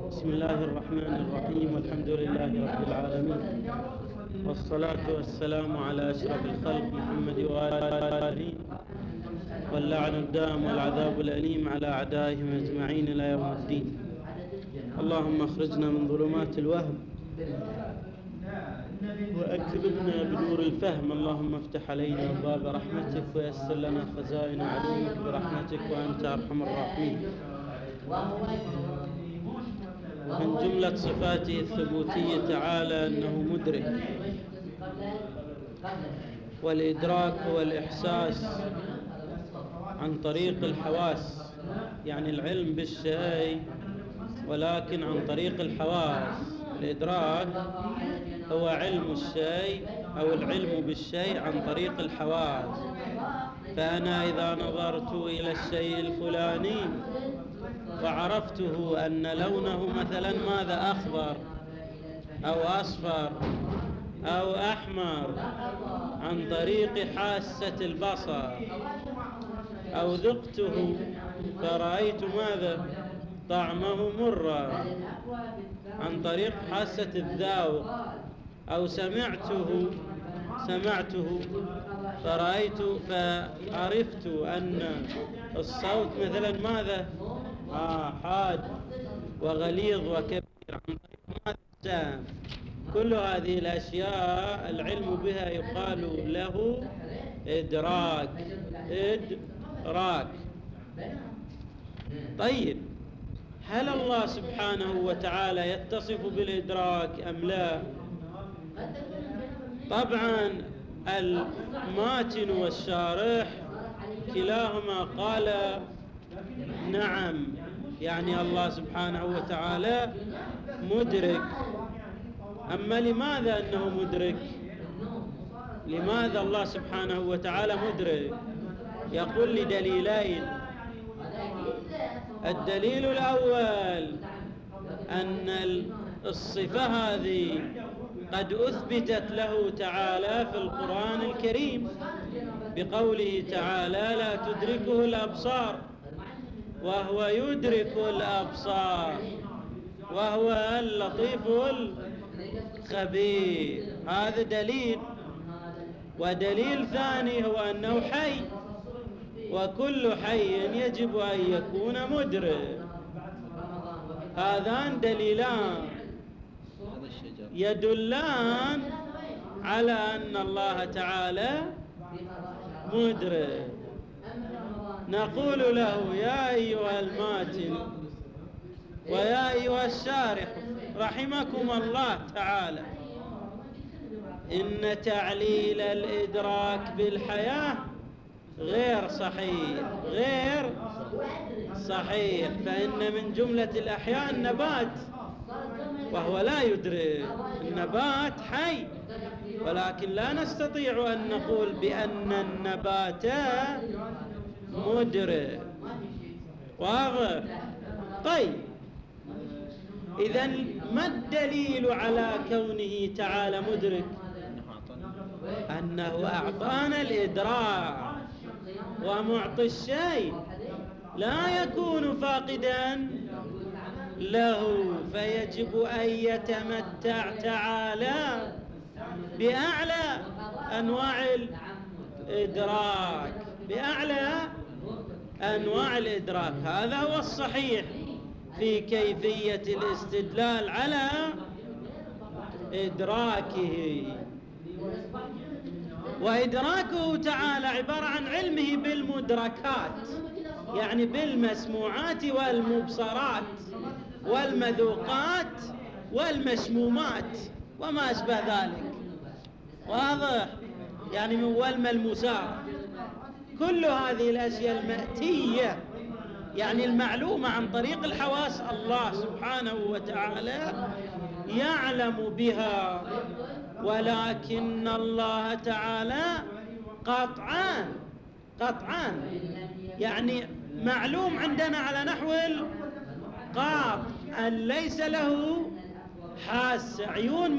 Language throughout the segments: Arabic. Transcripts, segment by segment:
بسم الله الرحمن الرحيم، والحمد لله رب العالمين، والصلاة والسلام على أشرف الخلق محمد وآله، واللعن الدائم والعذاب الأليم على أعدائهم أجمعين إلى يوم الدين. اللهم اخرجنا من ظلمات الوهم وأكرمنا بنور الفهم. اللهم افتح علينا أبواب رحمتك ويسر لنا خزائن علومك برحمتك وأنت أرحم الراحمين. من جملة صفاته الثبوتية تعالى أنه مدرك، والإدراك هو الإحساس عن طريق الحواس، يعني العلم بالشيء ولكن عن طريق الحواس. الإدراك هو علم الشيء أو العلم بالشيء عن طريق الحواس. فأنا إذا نظرت إلى الشيء الفلاني وعرفته أن لونه مثلا ماذا أخضر أو أصفر أو أحمر عن طريق حاسة البصر، أو ذقته فرأيت ماذا طعمه مرا عن طريق حاسة الذوق، أو سمعته فعرفت أن الصوت مثلا ماذا حاد وغليظ وكبير عن طريق ماذا السام. كل هذه الأشياء العلم بها يقال له إدراك. طيب، هل الله سبحانه وتعالى يتصف بالإدراك أم لا؟ طبعا الماتن والشارح كلاهما قال نعم، يعني الله سبحانه وتعالى مدرك. أما لماذا أنه مدرك؟ لماذا الله سبحانه وتعالى مدرك؟ يقول لدليلين. الدليل الأول أن الصفة هذه قد أثبتت له تعالى في القرآن الكريم بقوله تعالى لا تدركه الأبصار وهو يدرك الأبصار وهو اللطيف الخبير. هذا دليل. ودليل ثاني هو أنه حي، وكل حي يجب أن يكون مدرك. هذان دليلان يدلان على أن الله تعالى مدرك. نقول له يا أيها الماتن ويا أيها الشارح رحمكم الله تعالى، إن تعليل الإدراك بالحياة غير صحيح، فإن من جملة الأحياء النبات وهو لا يدرك. النبات حي، ولكن لا نستطيع أن نقول بأن النبات مدرك. واضح؟ طيب، إذن ما الدليل على كونه تعالى مدرك؟ أنه أعطانا الإدراك، ومعطي الشيء لا يكون فاقدا له، فيجب أن يتمتع تعالى بأعلى أنواع الإدراك. هذا هو الصحيح في كيفية الاستدلال على إدراكه. وإدراكه تعالى عبارة عن علمه بالمدركات، يعني بالمسموعات والمبصرات والمذوقات والمشمومات وما أشبه ذلك. واضح؟ يعني والملموسات. كل هذه الأشياء المأتية، يعني المعلومة عن طريق الحواس، الله سبحانه وتعالى يعلم بها، ولكن الله تعالى قطعا يعني معلوم عندنا على نحو القاطع أن ليس له حاسة. عيون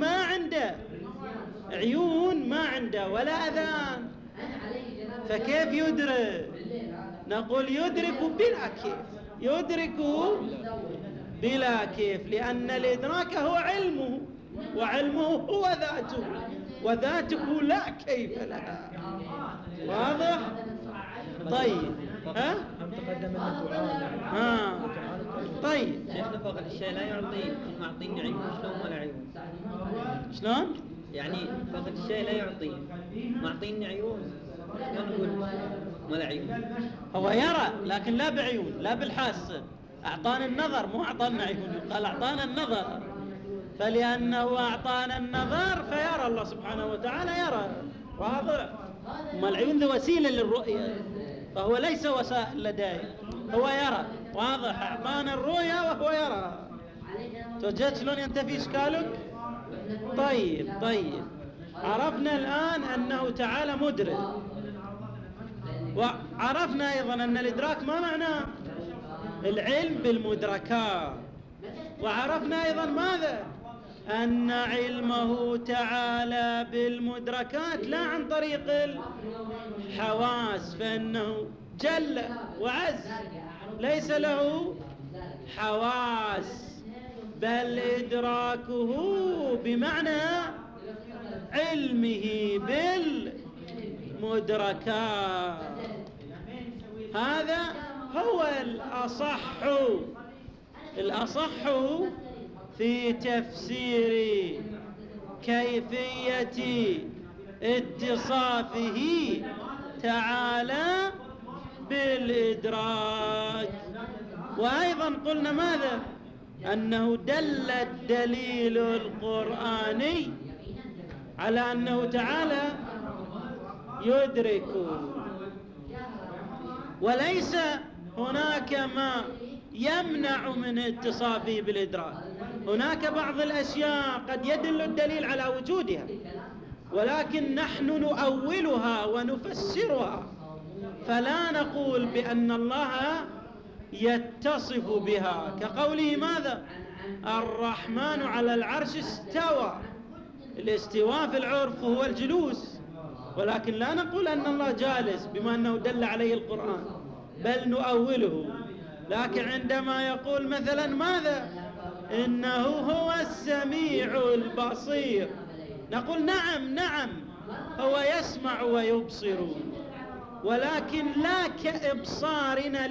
ما عنده ولا أذان، فكيف يدرك؟ نقول يدرك بلا كيف، يدرك بلا كيف، لأن الإدراك هو علمه، وعلمه هو ذاته، وذاته لا كيف لها. واضح؟ طيب ها؟ تقدم أن طيب شيخنا فاقد الشيء لا يعطي، معطيني عيون، شلون ولا عيون؟ شلون؟ يعني فاقد الشيء لا يعطي، معطيني عيون، شلون نقول ولا عيون؟ هو يرى لكن لا بعيون، لا بالحاسة. أعطانا النظر، مو أعطانا عيون، قال أعطانا النظر، فلأنه أعطانا النظر فيرى الله سبحانه وتعالى، يرى. واضح؟ أما العيون ذي وسيلة للرؤية، فهو ليس وسائل لديه، هو يرى. واضح؟ أعطانا الرؤية وهو يرى. توجد شلون ينتفي إشكالك؟ طيب عرفنا الآن أنه تعالى مدرك، وعرفنا أيضا أن الإدراك ما معناه؟ العلم بالمدركات. وعرفنا أيضا ماذا؟ أن علمه تعالى بالمدركات لا عن طريق الحواس، فإنه جل وعز ليس له حواس، بل إدراكه بمعنى علمه بالمدركات. هذا هو الأصح في تفسير كيفية اتصافه تعالى بالإدراك. وأيضا قلنا ماذا؟ أنه دل الدليل القرآني على أنه تعالى يدرك، وليس هناك ما يمنع من اتصافه بالإدراك. هناك بعض الأشياء قد يدل الدليل على وجودها، ولكن نحن نؤولها ونفسرها، فلا نقول بأن الله يتصف بها، كقوله ماذا؟ الرحمن على العرش استوى. الاستواء في العرف هو الجلوس، ولكن لا نقول أن الله جالس بما أنه دل عليه القرآن، بل نؤوله. لكن عندما يقول مثلا ماذا؟ إنه هو السميع البصير، نقول نعم هو يسمع ويبصر، ولكن لا كإبصارنا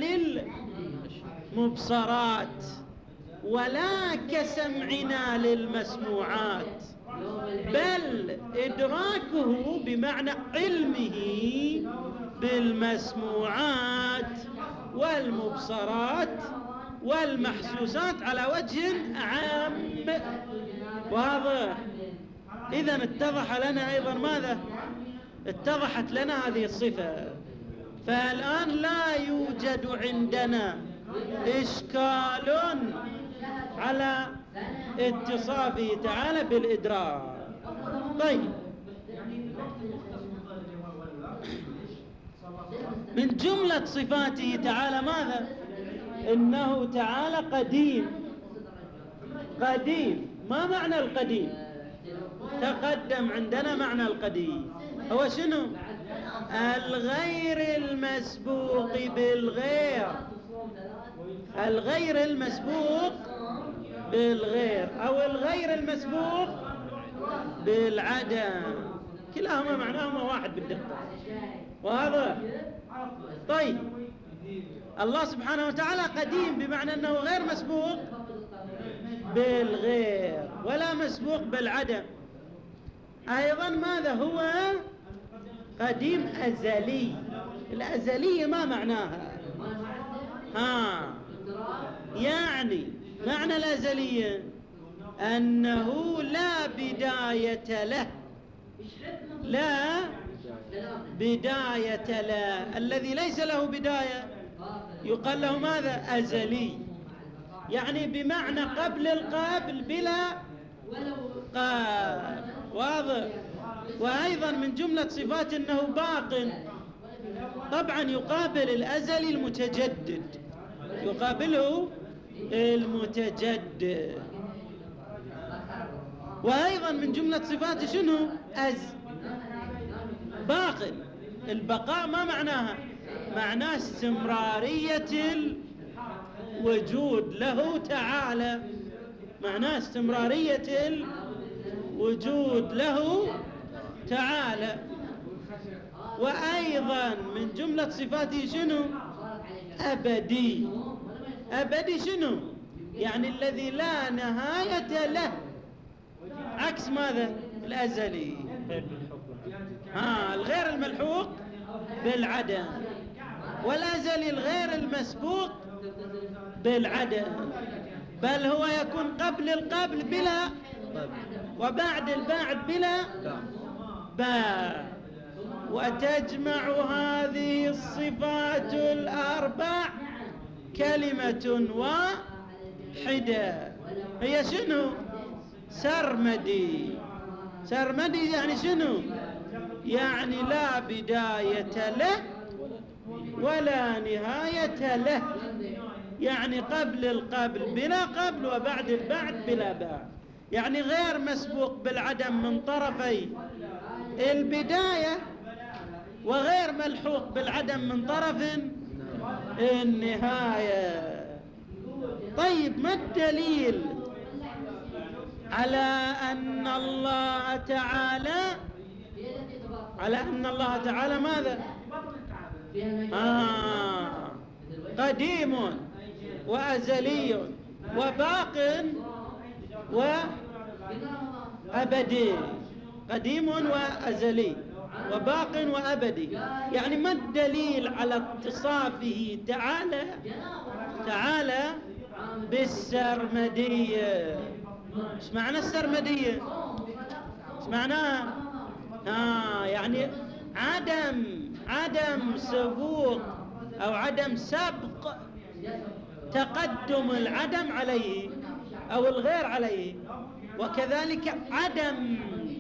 للمبصرات، ولا كسمعنا للمسموعات، بل إدراكه بمعنى علمه بالمسموعات والمبصرات والمحسوسات على وجه عام. واضح؟ إذن اتضح لنا أيضا ماذا؟ اتضحت لنا هذه الصفة. فالآن لا يوجد عندنا إشكال على اتصافه تعالى بالإدراك. طيب، من جملة صفاته تعالى ماذا؟ إنه تعالى قديم. ما معنى القديم؟ تقدم عندنا معنى القديم هو شنو؟ الغير المسبوق بالغير، الغير المسبوق بالغير، أو الغير المسبوق بالعدم، كلاهما معناهما واحد بالدقة. واضح؟ طيب، الله سبحانه وتعالى قديم بمعنى أنه غير مسبوق بالغير ولا مسبوق بالعدم. أيضا ماذا هو؟ قديم أزلي. الأزلية ما معناها؟ يعني معنى الأزلية أنه لا بداية له، لا بداية له. الذي ليس له بداية يقال له ماذا؟ أزلي، يعني بمعنى قبل القبل بلا قبل. واضح؟ وأيضا من جملة صفات أنه باق. طبعا يقابل الأزلي المتجدد، يقابله المتجدد. وأيضا من جملة صفاته شنو؟ باق. البقاء ما معناها؟ معناه استمرارية وجود له تعالى، معناه استمرارية الوجود له تعالى. وأيضا من جملة صفاته شنو؟ أبدي. أبدي شنو؟ يعني الذي لا نهاية له، عكس ماذا؟ الأزلي. الغير الملحوق بالعدم، والأزلي الغير المسبوق بالعدم، بل هو يكون قبل القبل بلا، وبعد البعد بلا باع. وتجمع هذه الصفات الأربع كلمة واحدة، هي شنو؟ سرمدي. سرمدي يعني شنو؟ يعني لا بداية له ولا نهاية له، يعني قبل القبل بلا قبل، وبعد البعد بلا بعد، يعني غير مسبوق بالعدم من طرفي البداية، وغير ملحوق بالعدم من طرف النهاية. طيب، ما الدليل على أن الله تعالى ماذا؟ قديم وأزلي وباق وأبدي. قديم وأزلي وباق وأبدي، يعني ما الدليل على اتصافه تعالى بالسرمدية؟ ايش معنى السرمدية؟ ايش معناها؟ يعني عدم سبوق أو عدم سبق تقدم العدم عليه أو الغير عليه، وكذلك عدم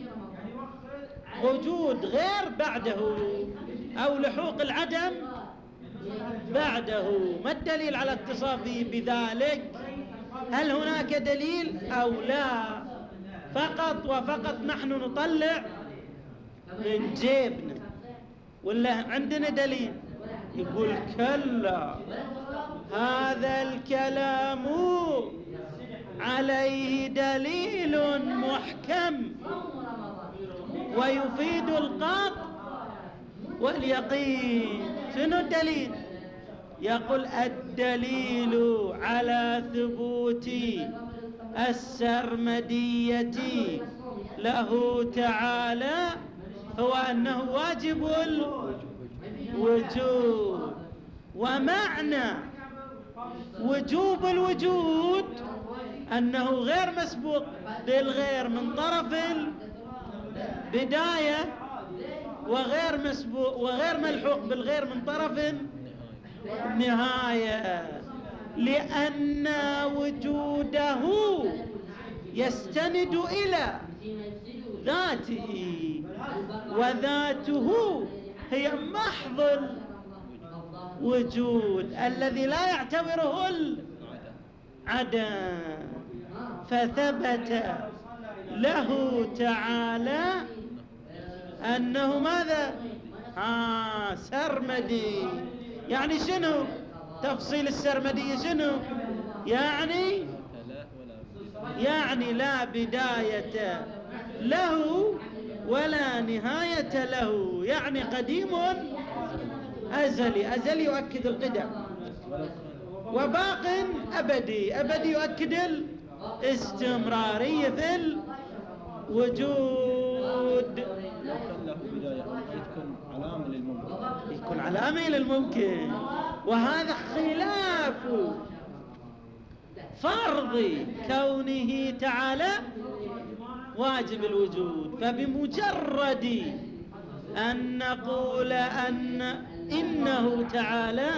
وجود غير بعده أو لحوق العدم بعده. ما الدليل على اتصافه بذلك؟ هل هناك دليل أو لا؟ فقط وفقط نحن نطلع من جيبنا، ولا عندنا دليل؟ يقول كلا، هذا الكلام عليه دليل محكم ويفيد القطع واليقين. شنو الدليل؟ يقول الدليل على ثبوت السرمدية له تعالى هو أنه واجب الوجود، ومعنى وجوب الوجود أنه غير مسبوق بالغير من طرف البداية، وغير ملحوق بالغير من طرف النهاية، لأن وجوده يستند إلى ذاته، وذاته هي محض الوجود الذي لا يعتبره العدم. فثبت له تعالى أنه ماذا؟ سرمدي. يعني شنو تفصيل السرمدية؟ شنو يعني لا بداية له ولا نهاية له، يعني قديم أزلي يؤكد القدم، وباق أبدي يؤكد الاستمرارية في الوجود. يكون علامة للممكن، وهذا خلاف فرض كونه تعالى واجب الوجود. فبمجرد أن نقول إنه تعالى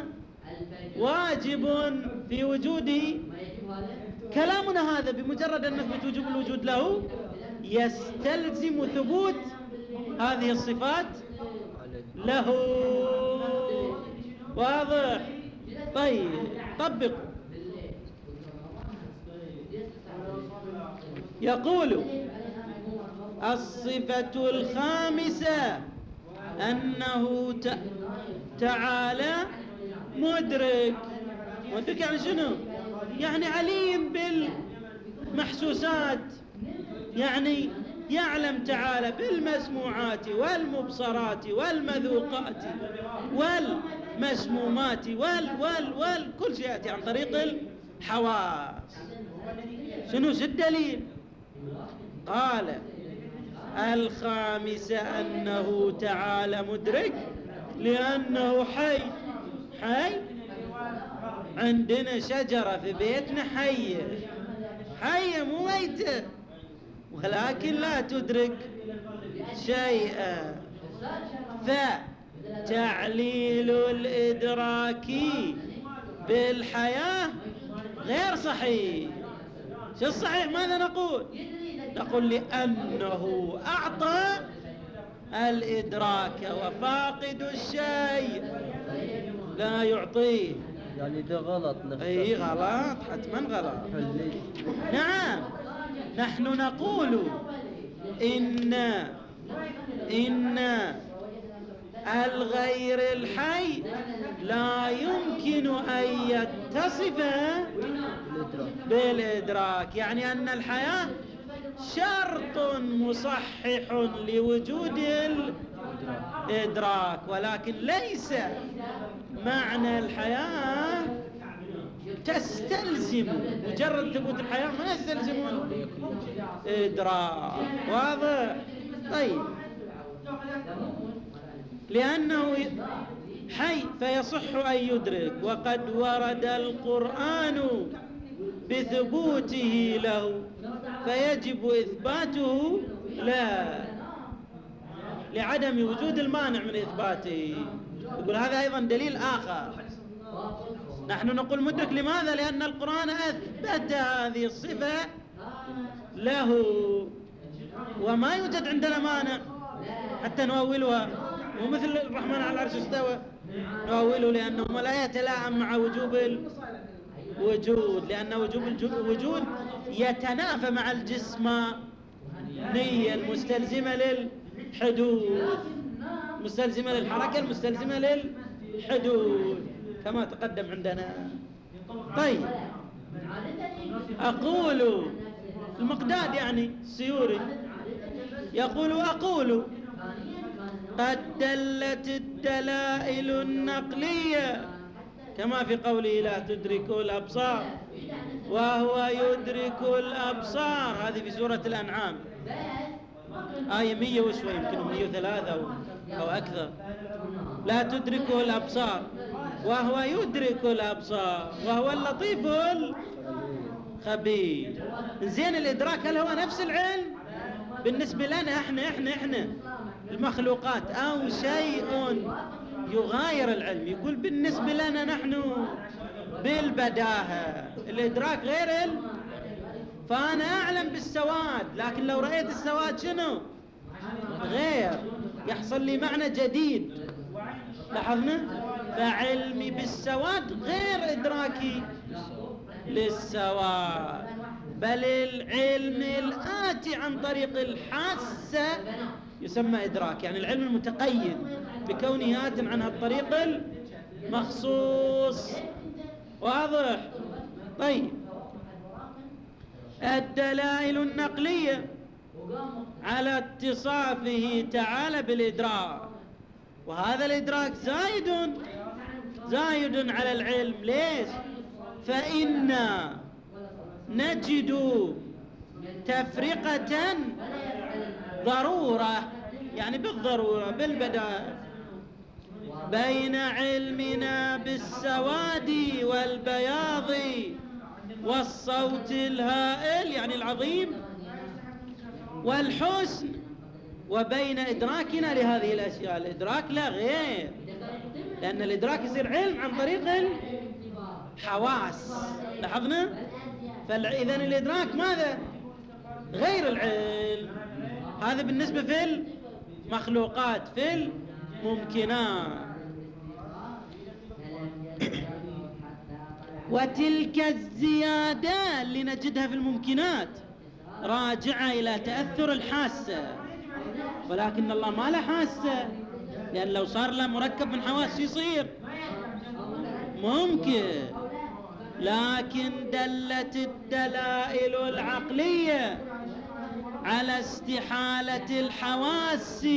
واجب في وجوده، كلامنا هذا بمجرد أن نثبت وجوب الوجود له يستلزم ثبوت هذه الصفات له. واضح؟ طيب، طبقوا. يقول الصفة الخامسة أنه تعالى مدرك. مدرك يعني شنو؟ يعني عليم بالمحسوسات، يعني يعلم تعالى بالمسموعات والمبصرات والمذوقات والمسمومات كل شيء يأتي عن طريق الحواس. شنو الدليل؟ قال الخامس أنه تعالى مدرك لأنه حي. عندنا شجرة في بيتنا حية مو ميتة، ولكن لا تدرك شيئا. فتعليل الإدراك بالحياة غير صحيح. شو الصحيح؟ ماذا نقول؟ نقول لأنه أعطى الإدراك وفاقد الشيء لا يعطيه. يعني ده غلط نفسه. أي غلط، حتما غلط. نعم، نحن نقول إن الغير الحي لا يمكن أن يتصف بالإدراك، يعني أن الحياة شرط مصحح لوجود الإدراك، ولكن ليس معنى الحياة تستلزم، مجرد ثبوت الحياة ما يستلزم الإدراك. واضح؟ طيب، لأنه حي فيصح أن يدرك، وقد ورد القرآن بثبوته له فيجب إثباته لا لعدم وجود المانع من إثباته. يقول هذا أيضا دليل آخر. نحن نقول مدرك، لماذا؟ لأن القرآن أثبت هذه الصفة له، وما يوجد عندنا مانع حتى نؤولها. ومثل الرحمن على العرش استوى نؤوله لأنه لا يتلائم مع وجوب الوجود، لأن وجوب الوجود يتنافى مع الجسمانية المستلزمة للحدوث، مستلزمة للحركة المستلزمة للحدوث كما تقدم عندنا. طيب، أقول المقداد يعني السيوري يقول أقول قد دلت الدلائل النقلية كما في قوله لا تدرك الأبصار وهو يدرك الأبصار، هذه في سورة الأنعام آية 100 وشوي، يمكن 103 أو أكثر. لا تدركه الأبصار وهو يدرك الأبصار وهو اللطيف الخبير. زين، الإدراك هل هو نفس العلم بالنسبة لنا احنا المخلوقات أو شيء يغاير العلم؟ يقول بالنسبة لنا نحن بالبداهة الإدراك غير فأنا أعلم بالسواد، لكن لو رأيت السواد شنو؟ غير، يحصل لي معنى جديد. لاحظنا؟ فعلمي بالسواد غير إدراكي للسواد، بل العلم الآتي عن طريق الحاسة يسمى إدراك، يعني العلم المتقيد بكونه آت عن الطريق المخصوص. واضح؟ طيب، الدلائل النقلية على اتصافه تعالى بالإدراك، وهذا الإدراك زايد على العلم. ليش؟ فإنا نجد تفرقة ضرورة، يعني بالضرورة بالبداهة، بين علمنا بالسواد والبياض والصوت الهائل يعني العظيم والحسن، وبين إدراكنا لهذه الأشياء. الإدراك لا غير، لأن الإدراك يصير علم عن طريق الحواس. لاحظنا؟ فإذن الإدراك ماذا؟ غير العلم. هذا بالنسبة في المخلوقات، في الممكنات. وتلك الزيادة اللي نجدها في الممكنات راجعة إلى تأثر الحاسة، ولكن الله ما له حاسة، لأن لو صار له مركب من حواس يصير ممكن. لكن دلت الدلائل العقلية على استحالة الحواس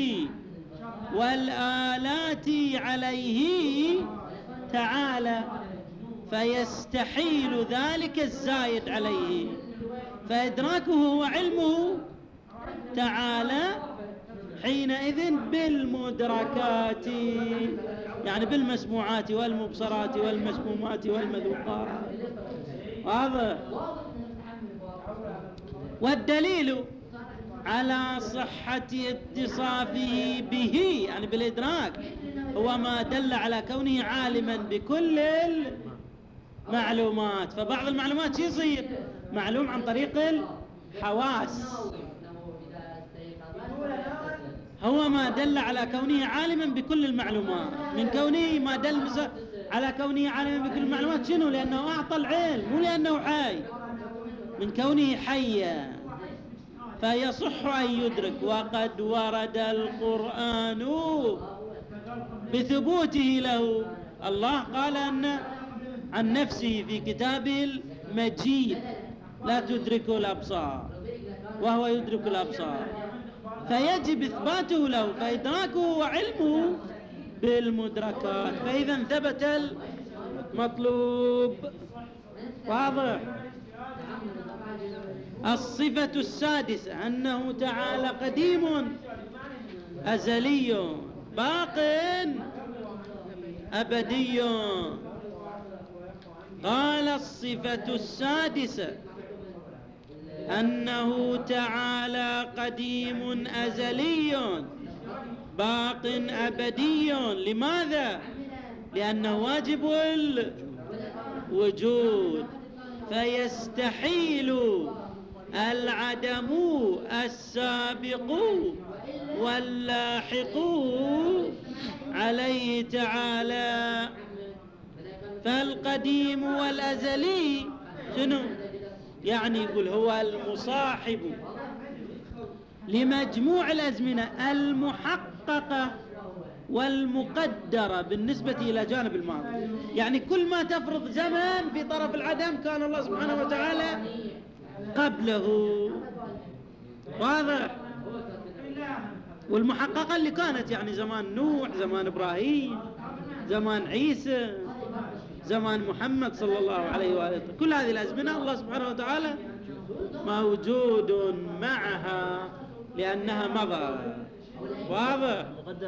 والآلات عليه تعالى، فيستحيل ذلك الزايد عليه، فإدراكه وعلمه تعالى حينئذ بالمدركات، يعني بالمسموعات والمبصرات والمسمومات والمذوقات. واضح؟ والدليل على صحة اتصافه به يعني بالإدراك هو ما دل على كونه عالما بكل المعلومات. فبعض المعلومات يصير معلوم عن طريق الحواس، هو ما دل على كونه عالما بكل المعلومات. من كونه ما دل على كونه عالما بكل المعلومات شنو؟ لأنه أعطى العلم، مو لأنه حي، من كونه حيا فيصح أن يدرك. وقد ورد القرآن بثبوته له. الله قال عن نفسه في كتابه المجيد لا تدرك الأبصار وهو يدرك الأبصار، فيجب إثباته له، فإدراكه وعلمه بالمدركات، فإذا ثبت المطلوب. واضح؟ الصفة السادسة أنه تعالى قديم أزلي باق أبدي. قال الصفة السادسة أنه تعالى قديم أزلي باق أبدي. لماذا؟ لأنه واجب الوجود، فيستحيل العدم السابق واللاحق عليه تعالى. فالقديم والأزلي شنو؟ يعني يقول هو المصاحب لمجموع الأزمنة المحققة والمقدرة بالنسبة إلى جانب الماضي. يعني كل ما تفرض زمن في طرف العدم كان الله سبحانه وتعالى قبله. واضح؟ والمحققة اللي كانت يعني زمان نوح، زمان إبراهيم، زمان عيسى، زمان محمد صلى الله عليه وآله، كل هذه الأزمنة الله سبحانه وتعالى موجود معها لأنها مضى. واضح؟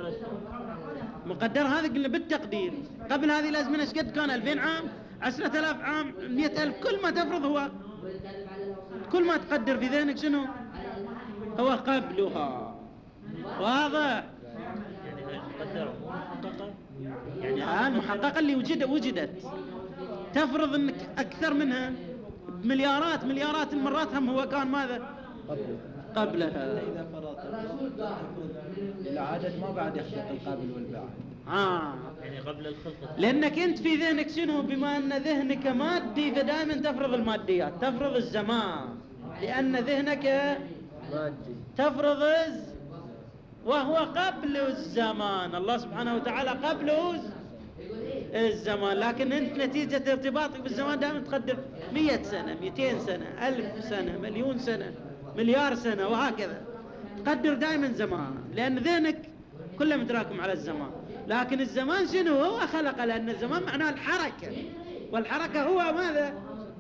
مقدر هذا قلنا بالتقدير. قبل هذه الأزمنة ايش قد كان؟ 2000 عام، 10,000 عام، 100,000. كل ما تفرض هو، كل ما تقدر في ذهنك شنو هو قبلها. واضح؟ يعني مقدرة مو محققة، يعني المحققة اللي وجدت تفرض انك اكثر منها مليارات المرات، هم هو كان ماذا قبلها. إذا فرضت العدد ما بعد يخلق القابل والباعث. يعني قبل الخلق، لأنك أنت في ذهنك شنو؟ بما أن ذهنك مادي فدائما تفرض الماديات، تفرض الزمان، لأن ذهنك مادي تفرض وهو قبل الزمان. الله سبحانه وتعالى قبل الزمان، لكن أنت نتيجة ارتباطك بالزمان دائما تقدر 100 سنة، 200 سنة، 1000 سنة، مليون سنة، مليار سنة، وهكذا تقدر دائما زمان، لأن ذهنك كله متراكم على الزمان. لكن الزمان شنو؟ هو خلقه، لأن الزمان معناه الحركة، والحركة هو ماذا؟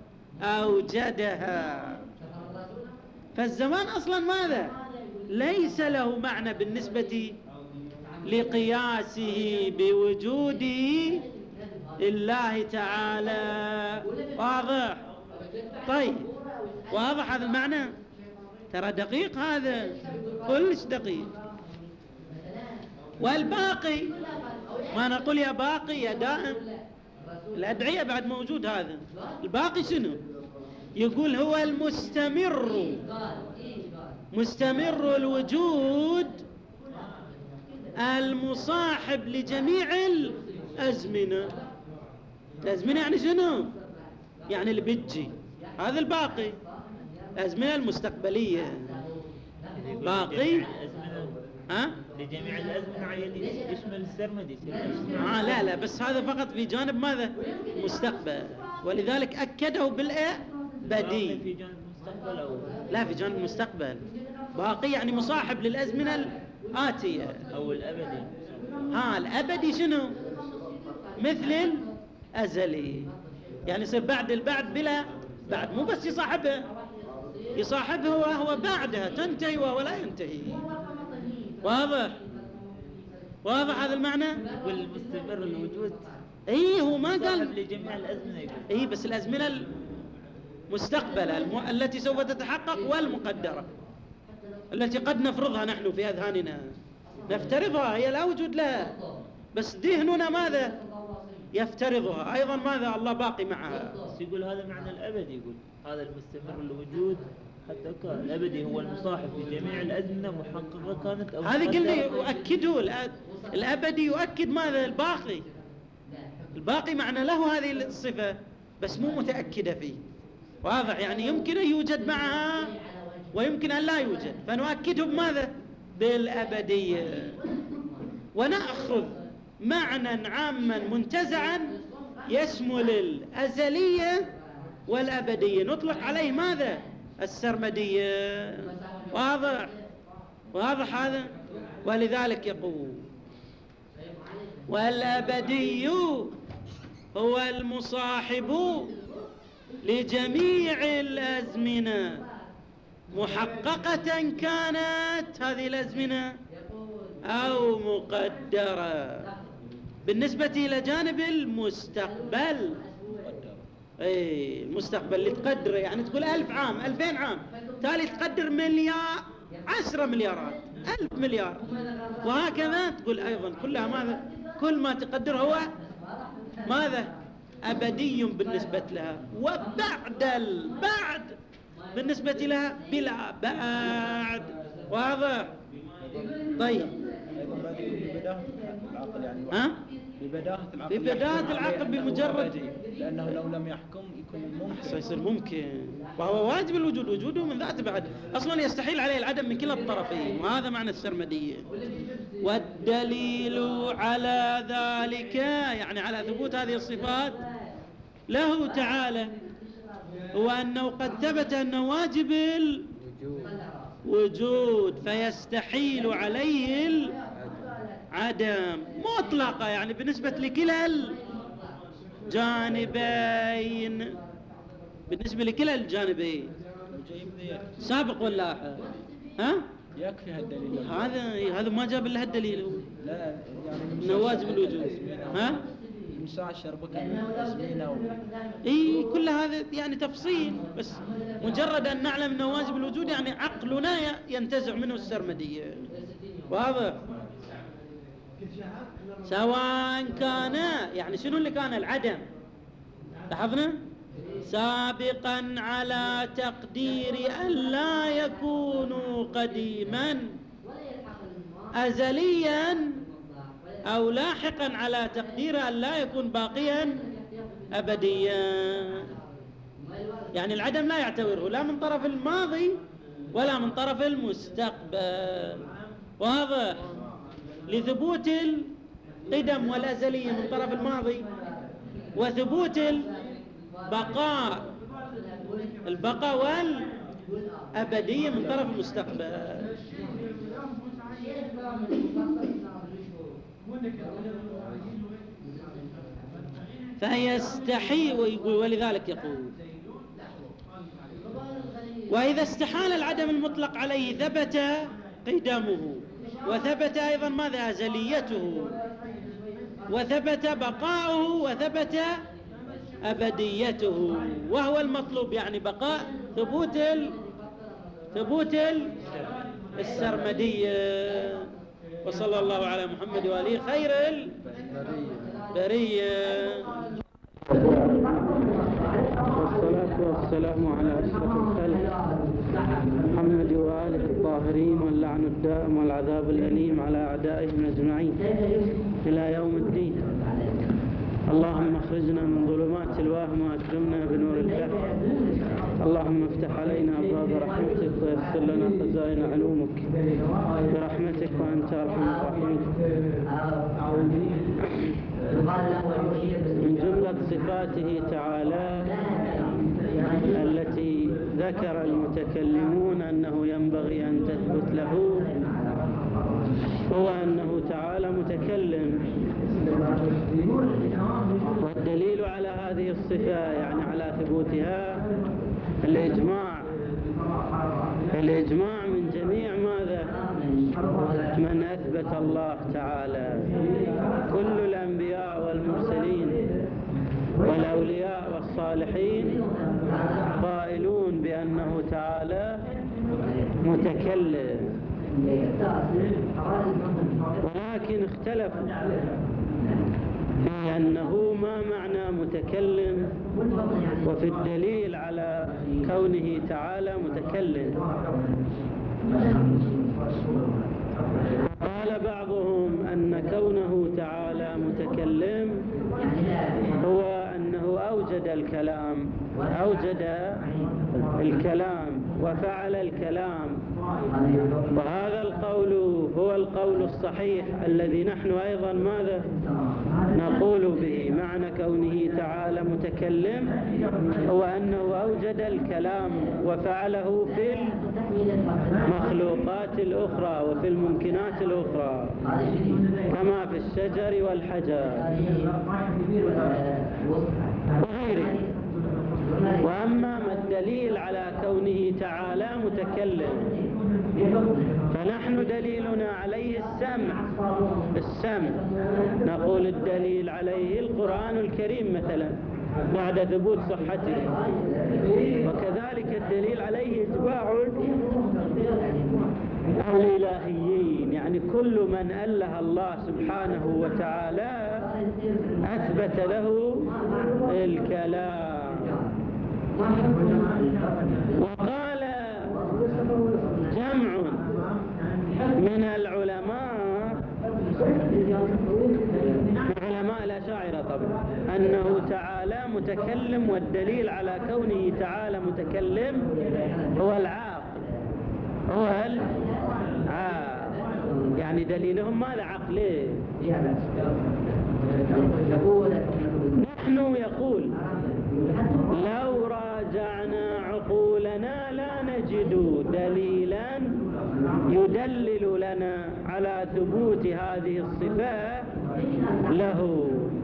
أوجدها. فالزمان أصلا ماذا؟ ليس له معنى بالنسبة لقياسه بوجود الله تعالى. واضح؟ طيب، واضح هذا المعنى؟ ترى دقيق هذا، كلش دقيق. والباقي ما نقول يا باقي يا دائم، الأدعية بعد موجود. هذا الباقي شنو؟ يقول هو المستمر، مستمر الوجود، المصاحب لجميع الأزمنة. الأزمنة يعني شنو؟ يعني اللي بتجي، هذا الباقي. الأزمنة المستقبلية باقي. ها؟ لجميع الأزمنة يشمل السرمدي. لا بس هذا فقط في جانب ماذا؟ مستقبل. ولذلك أكده بالأبدي. في جانب المستقبل أو لا، في جانب المستقبل، باقي يعني مصاحب للأزمنة الآتية. أو الأبدي. الأبدي شنو؟ مثل الأزلي، يعني يصير بعد البعد بلا بعد، مو بس يصاحبها وهو بعدها تنتهي وهو لا ينتهي. واضح هذا المعنى؟ والمستمر الوجود هو ما قال صاحب لجميع الأزمنة يقول. بس الأزمنة المستقبلة التي سوف تتحقق، والمقدرة التي قد نفرضها نحن في أذهاننا، نفترضها، هي لا وجود لها، بس ذهننا ماذا يفترضها أيضا، ماذا الله باقي معها. بس يقول هذا معنى الأبدي، يقول هذا المستمر الوجود حتى كان الأبدي هو المصاحب في جميع الأزمنة محققة كانت أو هذه قلنا مقدرة. يؤكده الأبدي يؤكد ماذا؟ الباقي معنى له هذه الصفة بس مو متأكدة فيه. واضح؟ يعني يمكن أن يوجد معها ويمكن أن لا يوجد، فنؤكده بماذا؟ بالأبدية. ونأخذ معنى عاما منتزعا يشمل الأزلية والأبدية، نطلق عليه ماذا؟ السرمدية. واضح هذا؟ ولذلك يقول والأبدي هو المصاحب لجميع الأزمنة محققة كانت هذه الأزمنة أو مقدرة. بالنسبة إلى جانب المستقبل، المستقبل اللي تقدره، يعني تقول 1000 عام 2000 عام، تالي تقدر مليار 10 مليارات 1000 مليار، وهكذا تقول أيضا كلها ماذا؟ كل ما تقدر هو ماذا؟ أبدي بالنسبة لها، وبعد البعد بالنسبة لها بلا بعد. واضح؟ طيب، ببداهة العقل يعني ببداهة العقل بمجرد، لأنه لو لم يحكم يكون ممكن، سيصير ممكن، وهو واجب الوجود، وجوده من ذاته بعد، أصلا يستحيل عليه العدم من كلا الطرفين، وهذا معنى السرمدية. والدليل على ذلك، يعني على ثبوت هذه الصفات له تعالى، هو أنه قد ثبت أنه واجب الوجود فيستحيل عليه العدم مطلقة، يعني بالنسبة لكلا الجانبين، بالنسبة لكلا الجانبين، سابق ولا لاحق؟ يكفي هالدليل. هذا ما جاب إلا هالدليل، لا يعني انه واجب الوجود. مساع الشربك الأزمنة كل هذا يعني تفصيل، بس مجرد أن نعلم أنه واجب الوجود يعني عقلنا ينتزع منه السرمدية. واضح؟ سواء كان، يعني شنو اللي كان؟ العدم، لاحظنا؟ سابقا على تقدير أن لا يكون قديما، أزليا، أو لاحقا على تقدير أن لا يكون باقيا أبديا. يعني العدم لا يعتبره لا من طرف الماضي ولا من طرف المستقبل. واضح؟ لثبوت القدم والأزلية من طرف الماضي، وثبوت البقاء والأبدية من طرف المستقبل. فيستحي، ولذلك يقول وإذا استحال العدم المطلق عليه ثبت قدمه، وثبت أيضا ماذا؟ أزليته، وثبت بقاؤه، وثبت أبديته، وهو المطلوب، يعني بقاء ثبوت السرمدية. وصلى الله على محمد وآله خير البرية. والصلاة والسلام على أشرف الخلق محمد وآله الطاهرين، واللعن الدائم والعذاب الأليم على أعدائهم أجمعين إلى يوم الدين. اللهم اخرجنا من ظلمات الوهم واكرمنا بنور الفهم. اللهم افتح علينا أبواب رحمتك ويسر لنا خزائن علومك برحمتك وأنت أرحم الراحمين. من جملة صفاته تعالى التي ذكر المتكلمون أنه ينبغي أن تثبت له هو أنه تعالى متكلم. والدليل على هذه الصفة يعني على ثبوتها الإجماع من جميع ماذا؟ من أثبت الله تعالى. كل الأنبياء والمرسلين والأولياء والصالحين قائلون بأنه تعالى متكلم، ولكن اختلفوا في أنه ما معنى متكلم وفي الدليل على كونه تعالى متكلم. قال بعضهم أن كونه تعالى متكلم هو أنه أوجد الكلام وفعل الكلام، وهذا القول هو القول الصحيح الذي نحن أيضا ماذا نقول به. معنى كونه تعالى متكلم هو أنه أوجد الكلام وفعله في المخلوقات الأخرى وفي الممكنات الأخرى كما في الشجر والحجر وغيره. وأما ما الدليل على كونه تعالى متكلم فنحن دليلنا عليه السمع. نقول الدليل عليه القرآن الكريم مثلا بعد ثبوت صحته، وكذلك الدليل عليه إتباع الإلهيين، يعني كل من أله الله سبحانه وتعالى أثبت له الكلام. وقال جمع من علماء الأشاعرة طبعا أنه تعالى متكلم، والدليل على كونه تعالى متكلم هو العاقل. يعني دليلهم ماذا؟ عقله. نحن يقول لو راجعنا عقولنا لا نجد دليلا يدلل لنا على ثبوت هذه الصفة له،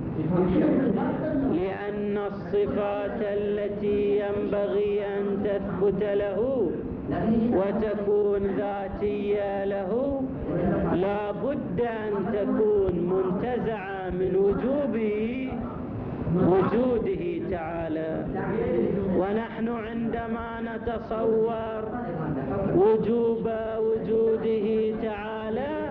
لأن الصفات التي ينبغي أن تثبت له وتكون ذاتية له لا بد أن تكون منتزعة من وجوده تعالى. ونحن عندما نتصور وجوب وجوده تعالى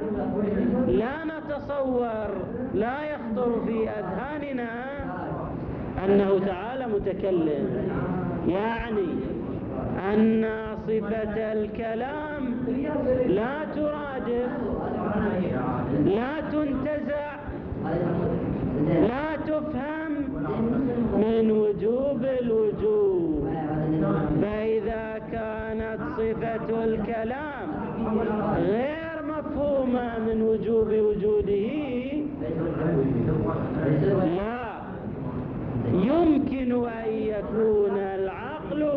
لا يخطر في أذهاننا أنه تعالى متكلم، يعني أن صفة الكلام لا ترادف، لا تنتزع، لا تفهم من وجوب الوجود. فإذا كانت صفة الكلام غير مفهومة من وجوب وجوده لا يمكن أن يكون العقل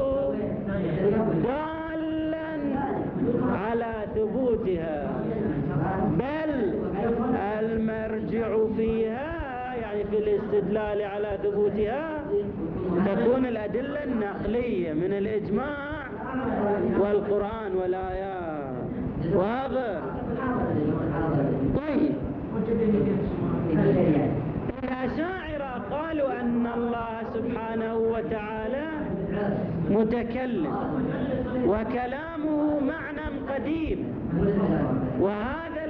دالا على ثبوتها، بل المرجع فيها يعني في الاستدلال على ثبوتها تكون الأدلة النقلية من الإجماع والقرآن والآيات. واضح؟ طيب، الأشاعرة قالوا أن الله سبحانه وتعالى متكلم وكلامه معنى قديم، وهذا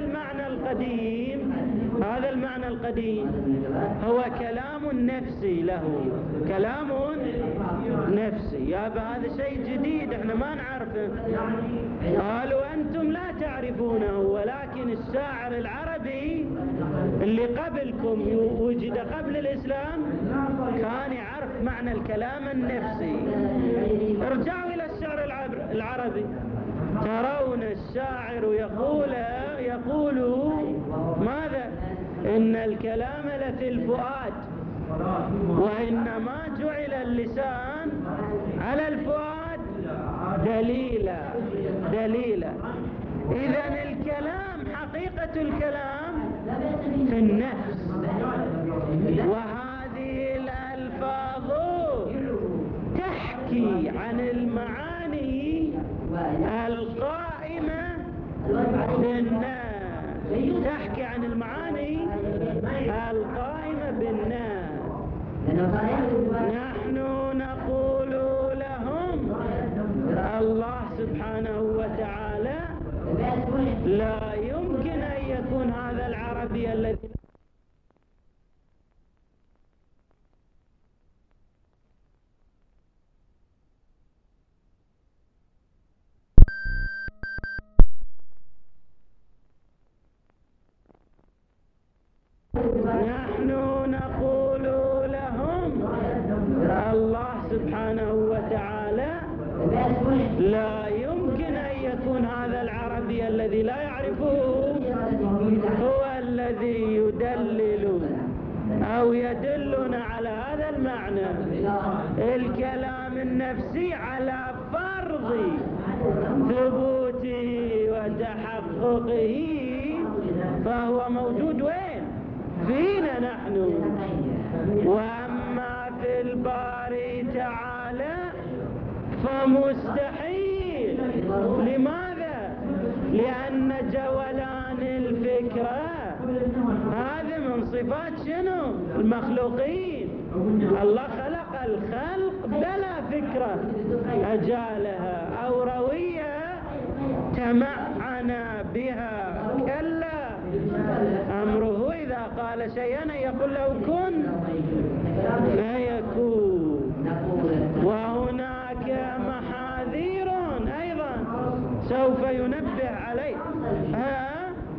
المعنى القديم هو كلام نفسي له، كلام نفسي. يا هذا شيء جديد احنا ما نعرفه. قالوا أنتم لا تعرفونه، ولكن الشاعر العربي اللي قبلكم وجد قبل الإسلام كان يعرف معنى الكلام النفسي. ارجعوا إلى الشعر العربي ترون الشاعر يقول ماذا؟ إن الكلام لفي الفؤاد، وإنما جعل اللسان على الفؤاد دليلا. إذن الكلام، حقيقة الكلام في النفس، وهذه الألفاظ تحكي عن المعاني القائمة بالنفس، تحكي عن المعاني القائمة بالنفس. نحن نقول لهم الله سبحانه وتعالى لا يمكن أن يكون هذا العربي الذي نحن نقول لهم الله سبحانه وتعالى لا يمكن أن يكون هذا العربي الذي لا يعرفه هو الذي يدلل أو يدلنا على هذا المعنى. الكلام النفسي على فرض ثبوته وتحققه فهو موجود وين؟ فينا نحن. وأما في الباري تعالى فمستحيل. لماذا؟ لأن جولان الفكرة هذا من صفات شنو؟ المخلوقين. الله خلق الخلق بلا فكرة أجالها أو روية تمعن بها. كلا أمره إذا قال شيئا يقول له كن فيكون. وهناك محاذير أيضا سوف ينبه عليها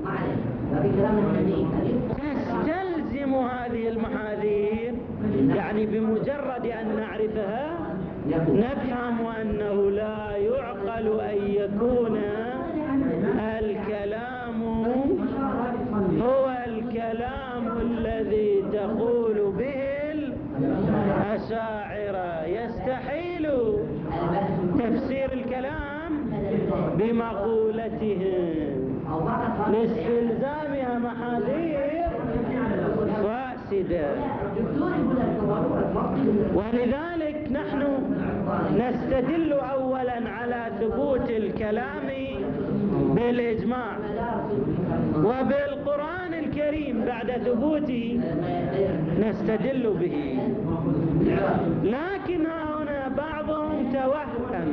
تستلزم هذه المحاذير، يعني بمجرد أن نعرفها نفهم أنه لا يعقل أن يكون الكلام هو الكلام الذي تقول به الأشاعرة. يستحيل تفسير الكلام بمقولتهم لاستلزامها محاذير فاسدة. ولذلك نحن نستدل أولا على ثبوت الكلام بالإجماع وبالقرآن الكريم بعد ثبوته نستدل به. لكن هنا بعضهم توهم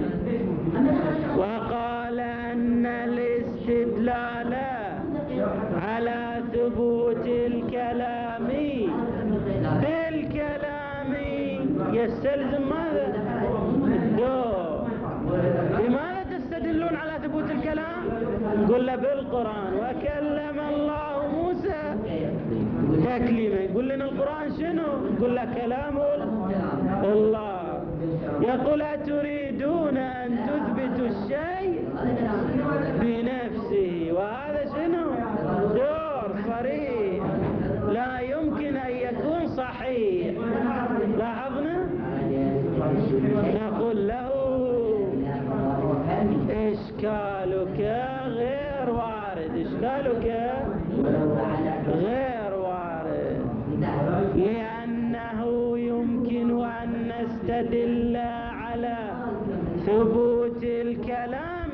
وقال أن الاستدلال على ثبوت الكلام بالكلام يستلزم ماذا؟ لماذا تستدلون على ثبوت الكلام؟ قل له بالقرآن وكلم الله موسى تكليما. يقول لنا القرآن شنو؟ يقول له كلام الله. يقول أتريدون أن تثبتوا الشيء بنفسه، وهذا شنو؟ دور صريح لا يمكن أن يكون صحيح. لاحظنا؟ نقول له إشكالك غير وارد، إشكالك غير وارد، لأنه يمكن أن نستدل على ثبوت الكلام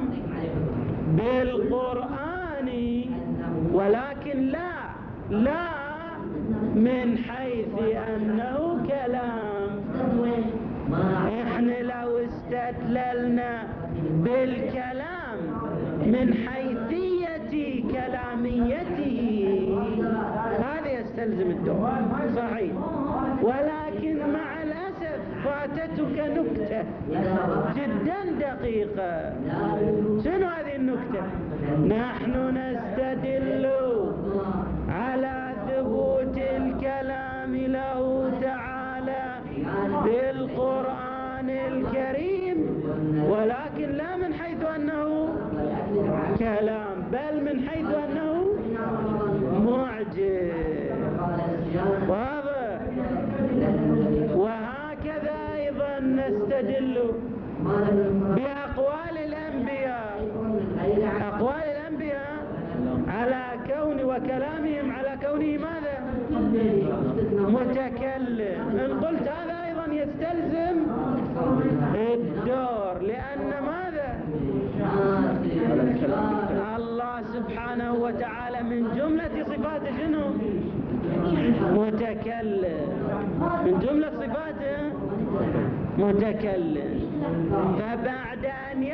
بالقرآن، ولكن لا من حيث أنه كلام. إحنا لو استدللنا بالكلام من حيثية كلاميته هذا يستلزم الدور صحيح، ولكن مع الأسف فاتتك نكتة جدا دقيقة. شنو هذه النكتة؟ نحن نستدل على ثبوت الكلام له تعالى بالقرآن الكريم، ولكن لا من حيث أنه كلام، بل من حيث أنه معجز. واضح. وهكذا أيضا نستدل بأقوال الأنبياء، أقوال الأنبياء على كون وكلامهم على كونه ماذا؟ متكلم. إن قلت هذا أيضا يستلزم الدور، لأن ماذا؟ الله سبحانه وتعالى من جملة صفاته شنو؟ متكلم، من جملة صفاته متكلم. فبعد أن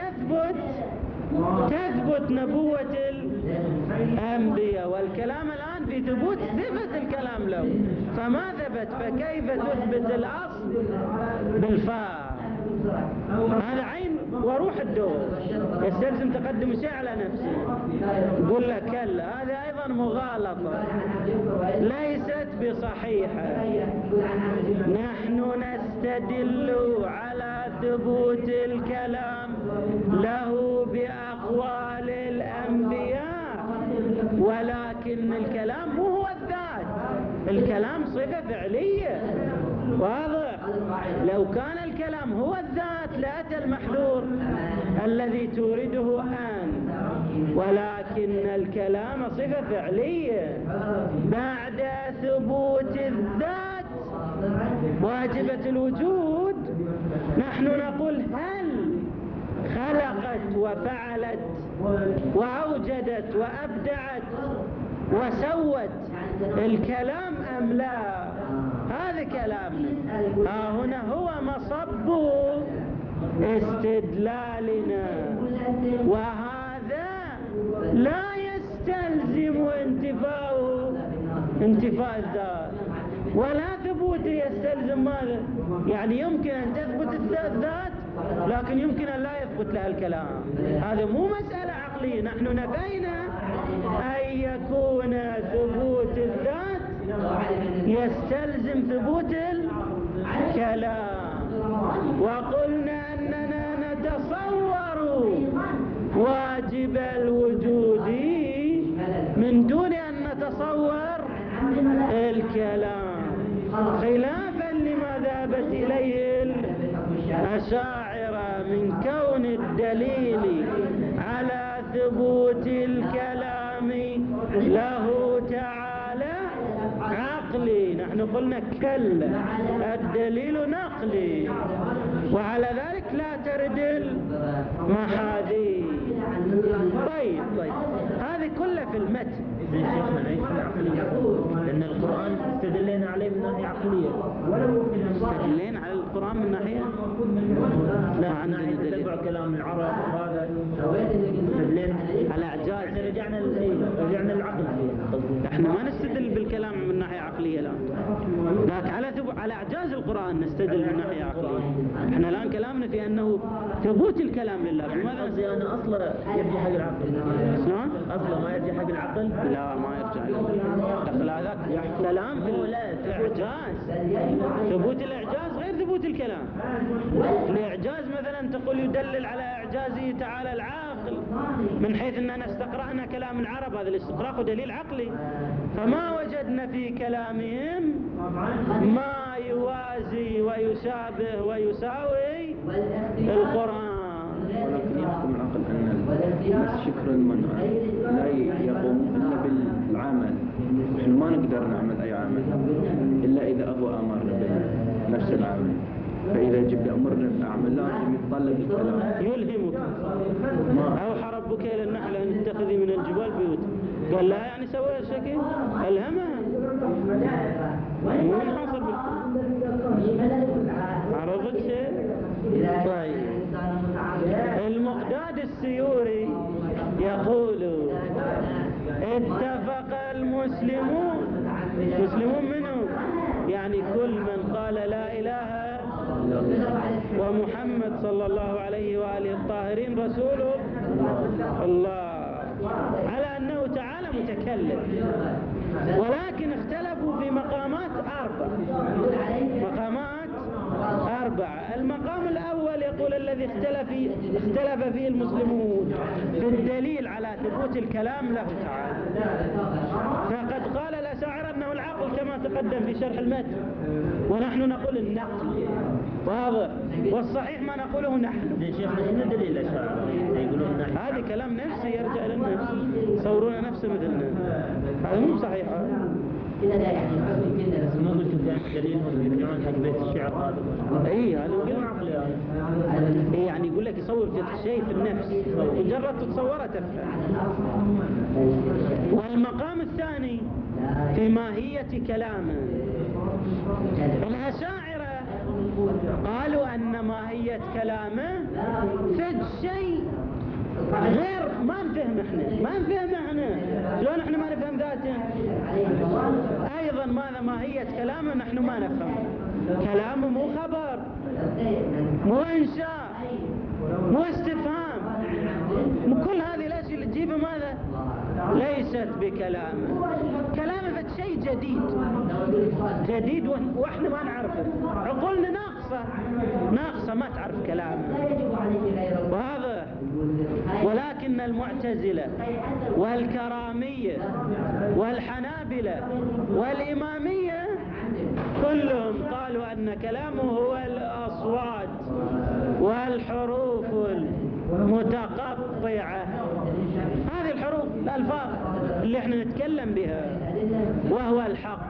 تثبت نبوة الأنبياء والكلام الآن في ثبوت صفة الكلام له، فما ثبت فكيف تثبت الأصل بالفاء؟ هذا عين وروح الدور، يستلزم تقدم الشيء على نفسه. يقول لك كلا، هذا أيضا مغالطة ليست بصحيحة. نحن نستدل على ثبوت الكلام له بأقوال الأنبياء، ولكن الكلام مو هو الذات، الكلام صفة فعلية. واضح؟ لو كان الكلام هو الذات لأتى المحذور الذي تورده أن، ولكن الكلام صفة فعلية. بعد ثبوت الذات واجبة الوجود نحن نقول هل خلقت وفعلت وأوجدت وأبدعت وسوت الكلام أم لا؟ هذا كلامنا، هنا هو مصب استدلالنا، وهذا لا يستلزم انتفاء الذات ولا ثبوته، يستلزم ماذا؟ يعني يمكن أن تثبت الذات لكن يمكن أن لا يثبت لها الكلام. هذا مو مسألة عقلية. نحن نفينا أن يكون ثبوت الذات يستلزم ثبوت الكلام، وقلنا أننا نتصور واجب الوجود من دون أن نتصور الكلام، خلافا لما ذهبت إليه الأشاعرة من كون الدليل على ثبوت الكلام له تعالى عقلي. نحن قلنا كلا، الدليل نقلي، وعلى ذلك لا ترد المحاذير. طيب هذه كلها في المتن. زين شيخنا نعيش في العقلية، لأن القرآن استدلينا عليه من ناحية عقلية. استدلينا على القرآن من ناحية؟ لا، عن ناحية تتبع كلام العرب، وهذا استدلينا على إعجاز. رجعنا للعقل. احنا ما نستدل بالكلام من ناحية عقلية الآن، لكن على إعجاز القرآن نستدل من ناحية عقلية. احنا الآن كلامنا في أنه ثبوت الكلام لله. لماذا؟ قصدي أنا أصلا يرجع حق العقل. شلون؟ أصلا ما يرجع حق العقل؟ لا، ما يرجع دخل هذاك كلام في الإعجاز. ثبوت الإعجاز غير ثبوت الكلام. الإعجاز مثلا تقول يدلل على إعجازه تعالى العاقل، من حيث أننا استقرأنا كلام العرب، هذا الاستقراء دليل عقلي، فما وجدنا في كلامهم ما يوازي ويشابه ويساوي القرآن. ولكن يحكم العقل أن الشكر المنع لا يقوم إلا بالعمل. نحن ما نقدر نعمل أي عمل إلا إذا هو أمرنا بنفس العمل، فإذا جبنا أمرنا بأعمال لازم يتطلب الكلام. يلهمك أوحى ربك إلى النحل أن اتخذي من الجبال بيوتا، قال لا يعني سوى الشكل ألهمها، مو حاصل عرضت شيء. طيب المقداد السيوري يقول اتفق المسلمون منهم، يعني كل من قال لا إله ومحمد صلى الله عليه وآله الطاهرين رسول الله، على أنه تعالى متكلم، ولكن اختلفوا في مقامات 4. 4. المقام الأول يقول الذي اختلف فيه المسلمون بالدليل على ثبوت الكلام له تعالى. فقد قال الأشاعرة أنه العقل كما تقدم في شرح المتن، ونحن نقول النقل. واضح؟ والصحيح ما نقوله نحن. يا شيخ هنا دليل الأشاعرة يقولون نحن. هذه كلام نفسي يرجع للنفس، يصورون نفسه مثلنا. هذا مو صحيح. بس ما قلت في دليل يرجعون حق بيت الشعر هذا. اي هذا يقولون عقلي هذا. اي يعني يقول لك يصور في شيء في النفس، مجرد تتصوره تفهم. والمقام الثاني في ماهية كلامه. الأشاعرة قالوا أن ماهية كلامه فد شيء غير ما نفهم احنا شلون احنا ما نفهم ذاته. ايضا ماذا ماهية كلامه نحن ما نفهم. كلامه مو خبر، مو انشاء، مو استفهام، كل هذه الاشياء اللي تجيبه ماذا ليست بكلامه. كلامه فد شيء جديد واحنا ما نعرفه. عقولنا ناقصة ما تعرف كلامه. واضح؟ ولكن المعتزلة والكرامية والحنابلة والإمامية كلهم قالوا أن كلامه هو الأصوات والحروف المتقطعة. هذه الحروف الألفاظ اللي احنا نتكلم بها، وهو الحق.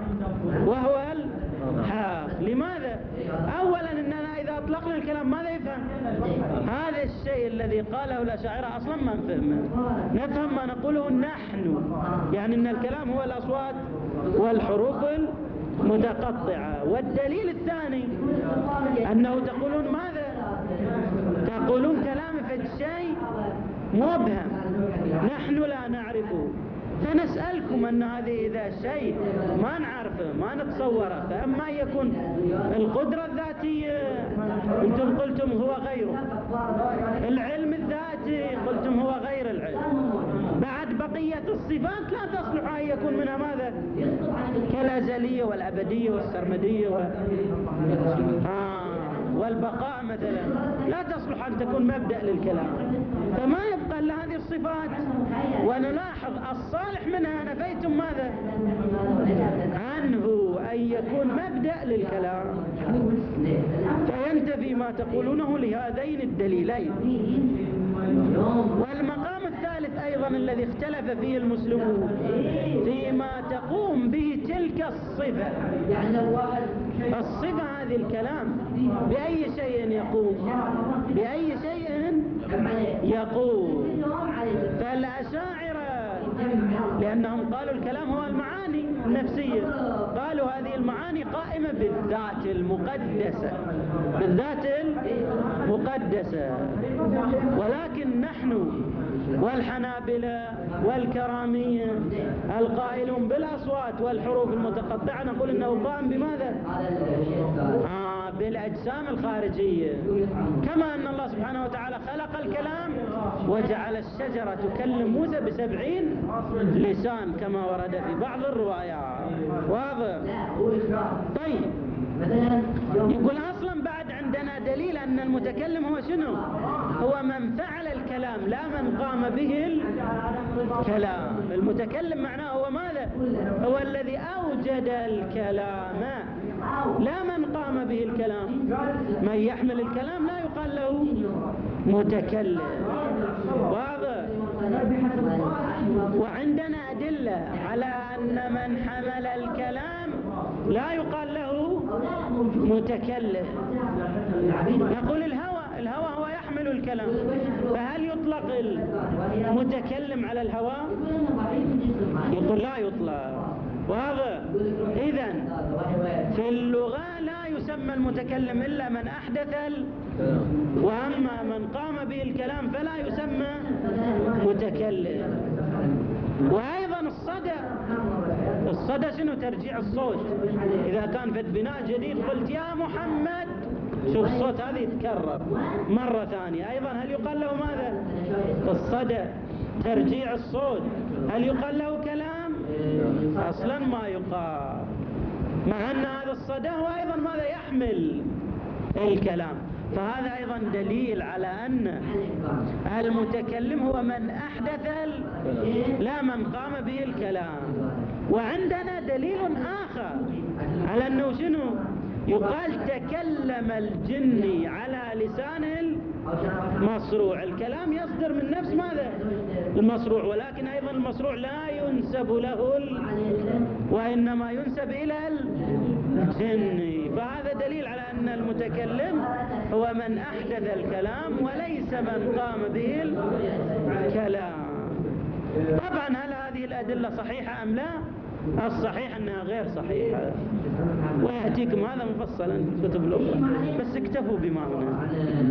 لماذا؟ أولا أننا إذا أطلقنا الكلام ماذا يفهم؟ هذا الشيء الذي قاله الأشاعرة أصلا ما نفهمه. نفهم ما نقوله نحن، يعني أن الكلام هو الأصوات والحروف المتقطعة. والدليل الثاني أنه تقولون ماذا؟ تقولون كلام في الشيء مبهم نحن لا نعرفه، فنسألكم أن هذه إذا شيء ما نعرفه ما نتصوره، فأما يكون القدرة الذاتية أنتم قلتم هو غيره، العلم الذاتي قلتم هو غير العلم، بعد بقية الصفات لا تصلح أن يكون منها ماذا؟ كالأزلية والأبدية والسرمدية والبقاء مثلا لا تصلح أن تكون مبدأ للكلام، فما يبقى إلا هذه الصفات. ونلاحظ الصالح منها نفيتم ماذا؟ عنه أن يكون مبدأ للكلام، فينتفي ما تقولونه لهذين الدليلين. والمقام الثالث أيضا الذي اختلف فيه المسلمون فيما تقوم به تلك الصفة. الصفة هذه الكلام بأي شيء يقوم، بأي شيء يقوم. فالأشاعرة لأنهم قالوا الكلام هو المعاني النفسية، قالوا هذه المعاني قائمة بالذات المقدسة، بالذات المقدسة. ولكن نحن والحنابلة والكرامية القائلون بالأصوات والحروف المتقطعة نقول إنه قائم بماذا؟ بالأجسام الخارجية، كما أن الله سبحانه وتعالى خلق الكلام وجعل الشجرة تكلم موسى ب70 لسان كما ورد في بعض الروايات. واضح؟ طيب يقول أصلا بعد عندنا دليل أن المتكلم هو شنو؟ هو من فعل الكلام لا من قام به الكلام. المتكلم معناه هو ماذا؟ هو الذي أوجد الكلام لا من قام به الكلام. من يحمل الكلام لا يقال له متكلم. واضح؟ وعندنا أدلة على أن من حمل الكلام لا يقال له متكلم. نقول الهوى هو يحمل الكلام، فهل يطلق المتكلم على الهوى؟ يقول لا يطلق. واضح؟ إذن في اللغة لا يسمى المتكلم إلا من أحدث وأما من قام به الكلام فلا يسمى متكلم. وأيضا الصدى شنو؟ ترجيع الصوت. إذا كان في بناء جديد قلت يا محمد، شوف الصوت هذا يتكرر مرة ثانية، أيضا هل يقال له ماذا؟ الصدى ترجيع الصوت. هل يقال له كلام؟ أصلا ما يقال، مع أن هذا الصدى هو أيضا ماذا؟ يحمل الكلام. فهذا أيضا دليل على أن المتكلم هو من أحدث لا من قام به الكلام. وعندنا دليل آخر على أنه شنو؟ يقال تكلم الجني على لسان المصروع. الكلام يصدر من نفس ماذا؟ المصروع، ولكن أيضا المصروع لا ينسب له وإنما ينسب إلى الجني. فهذا دليل على أن المتكلم هو من أحدث الكلام وليس من قام به الكلام. طبعا هل هذه الأدلة صحيحة أم لا؟ الصحيح أنها غير صحيحة، ويأتيكم هذا مفصلا في الكتب الأخرى، بس اكتفوا بما هنا.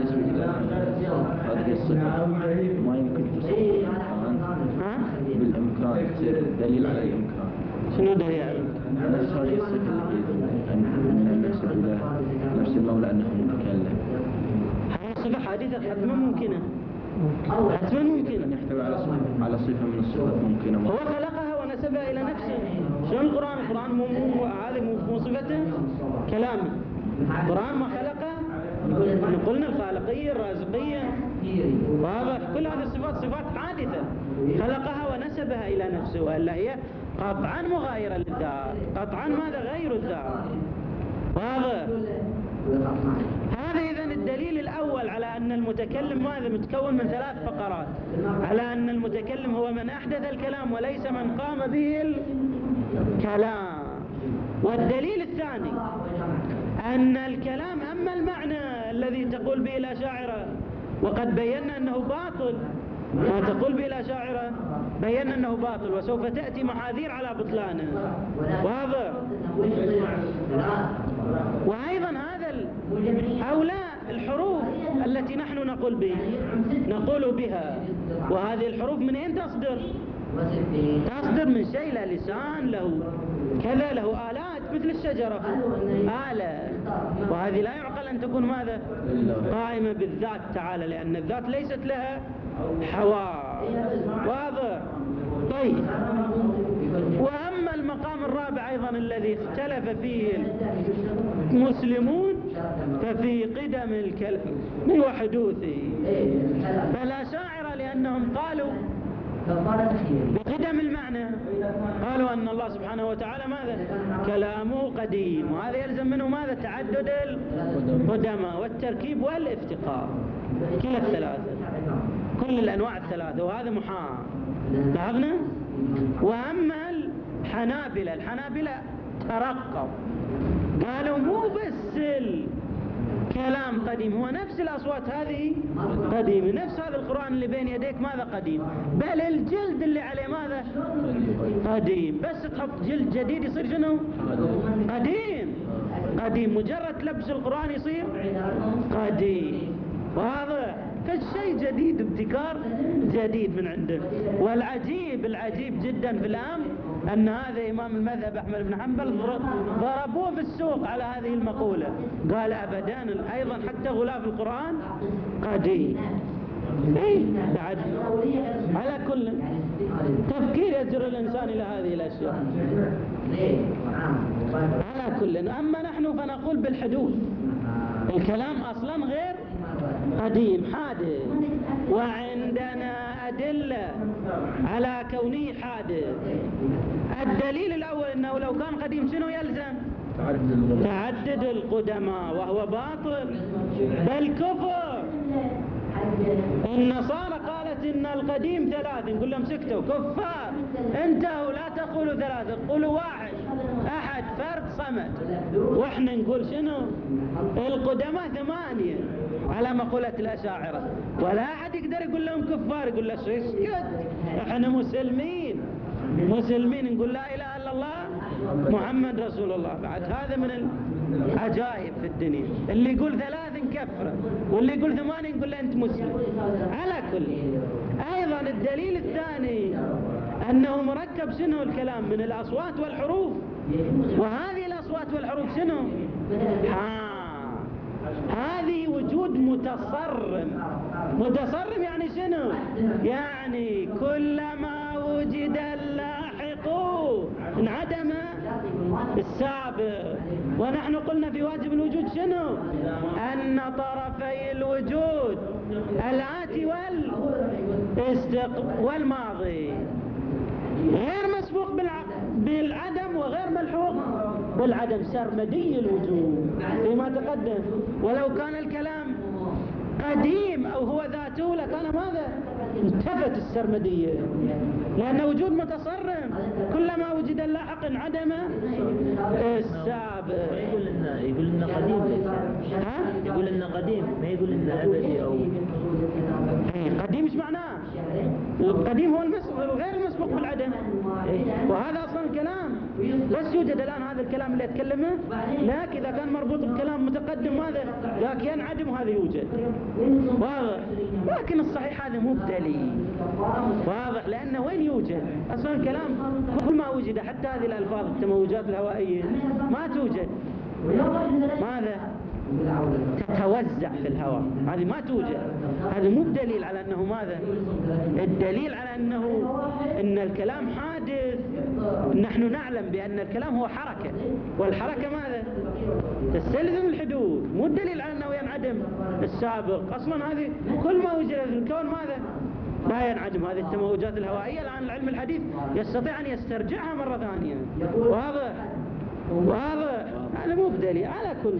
هذه الصفة ما يمكن تصير بالإمكان، تصير دليل على الإمكان. شنو دليل؟ نفس هذه الصفة أن نحسب له نفس المولى أنه متكلم. هذه الصفة حادثة حتما ممكنة، حتما ممكنة أن يحتوي على صفة من الصفات ممكنة. هو خلقها ونسبها إلى نفسه. شنو القرآن؟ القرآن هذه مو صفته كلامي. القرآن ما خلقه، قلنا الخالقية الرازقية، واضح. كل هذه الصفات صفات حادثة خلقها ونسبها إلى نفسه، وإلا هي قطعا مغايرة للذات، قطعا ماذا؟ غير الذات، واضح. هذا إذن الدليل الأول على أن المتكلم ماذا؟ متكون من 3 فقرات، على أن المتكلم هو من أحدث الكلام وليس من قام به الكلام. والدليل الثاني أن الكلام أما المعنى الذي تقول به الأشاعرة، وقد بينا أنه باطل، ما تقول به الأشاعرة بينا أنه باطل، وسوف تأتي محاذير على بطلانه، واضح. وأيضا هؤلاء الحروف التي نحن نقول بها، وهذه الحروف من أين تصدر؟ تصدر من شيء له لسان، له كذا، له آلات مثل الشجرة آلة، وهذه لا يعقل أن تكون ماذا؟ قائمة بالذات تعالى، لأن الذات ليست لها حواس، واضح. طيب، وأما المقام الرابع أيضا الذي اختلف فيه المسلمون ففي قدم الكلام وحدوثه. فالأشاعرة لأنهم قالوا بقدم المعنى، قالوا أن الله سبحانه وتعالى ماذا؟ كلامه قديم، وهذا يلزم منه ماذا؟ تعدد القدماء والتركيب والافتقار، كلا الثلاثة، كل الأنواع الثلاثة، وهذا محال. لاحظنا. وأما الحنابلة ترقوا، قالوا مو بس الكلام قديم، هو نفس الأصوات هذه قديم، نفس هذا القرآن اللي بين يديك ماذا؟ قديم، بل الجلد اللي عليه ماذا؟ قديم، بس تحط جلد جديد يصير شنو؟ قديم، مجرد لبس القرآن يصير قديم، واضح. فالشيء جديد، ابتكار جديد من عنده. العجيب جدا في الأمر أن هذا إمام المذهب أحمد بن حنبل ضربوه في السوق على هذه المقولة، قال أبدا أيضا حتى غلاف القرآن قديم. بعد على كل تفكير يجر الإنسان إلى هذه الأشياء. على كل، أما نحن فنقول بالحدوث، الكلام أصلا غير قديم، حادث، وعندنا أدلة على كونه حادث. الدليل الأول أنه لو كان قديم شنو يلزم؟ تعدد القدماء، وهو باطل بل كفر. النصارى قالت إن القديم 3، نقول لهم سكتوا كفار، انتهوا، لا تقولوا 3، قولوا 1 أحد فرد صمد. وإحنا نقول شنو؟ القدماء 8 على مقولة الأشاعرة، ولا أحد يقدر يقول لهم كفار، يقول له اسكت، إحنا مسلمين نقول لا إله إلا الله محمد رسول الله. بعد هذا من العجائب في الدنيا، اللي يقول 3 نكفره، واللي يقول 8 نقول له أنت مسلم. على كل، أيضا الدليل الثاني أنه مركب شنو الكلام؟ من الأصوات والحروف، وهذه الأصوات والحروف شنو؟ هذه وجود متصرم يعني شنو؟ يعني كلما وجد اللاحق انعدم السابق. ونحن قلنا في واجب الوجود شنو؟ أن طرفي الوجود الآتي والماضي غير مسبوق بالعدم وغير ملحوق بالعدم، سرمدي الوجود فيما تقدم. ولو كان الكلام قديم أو هو ذاته لكان ماذا؟ انتفت السرمدية، لأن وجود متصرم كلما وجد اللاحق انعدم السابق. يقول إنه قديم ليس، يقول إنه قديم، ما يقول إنه أبدي أو قديم. ايش معناه؟ القديم هو غير المسبوق بالعدم، وهذا أصلا الكلام. بس يوجد الآن هذا الكلام اللي أتكلمه، لكن إذا كان مربوط بكلام متقدم ماذا؟ لكن ينعدم وهذا يوجد، واضح. لكن الصحيح هذا مو بدليل، واضح، لأنه وين يوجد؟ أصلا الكلام كل ما وجد، حتى هذه الألفاظ التموجات الهوائية ما توجد، ماذا؟ تتوزع في الهواء، هذه ما توجد. هذا مو بدليل على أنه ماذا؟ الدليل على أنه إن الكلام حادث. نحن نعلم بأن الكلام هو حركة، والحركة ماذا؟ تستلزم الحدوث، مو الدليل على أنه ينعدم السابق. أصلا هذه كل ما وجد في الكون ماذا؟ لا ينعدم. هذه التموجات الهوائية الآن العلم الحديث يستطيع أن يسترجعها مرة ثانية، واضح؟ واضح، هذا مو بدليل. على كل